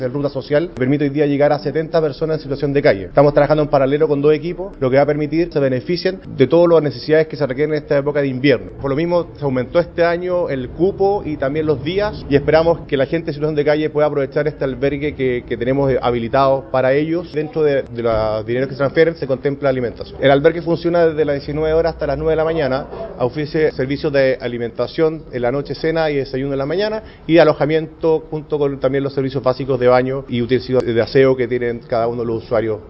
El Ruta Social permite hoy día llegar a 70 personas en situación de calle. Estamos trabajando en paralelo con 2 equipos, lo que va a permitir que se beneficien de todas las necesidades que se requieren en esta época de invierno. Por lo mismo, se aumentó este año el cupo y también los días y esperamos que la gente en situación de calle pueda aprovechar este albergue que tenemos habilitado para ellos. Dentro de los dineros que se transfieren se contempla alimentación. El albergue funciona desde las 19 horas hasta las 9 de la mañana, ofrece servicios de alimentación en la noche, cena y desayuno en la mañana y alojamiento junto con también los servicios básicos de baño y utensilios de aseo que tienen cada uno de los usuarios.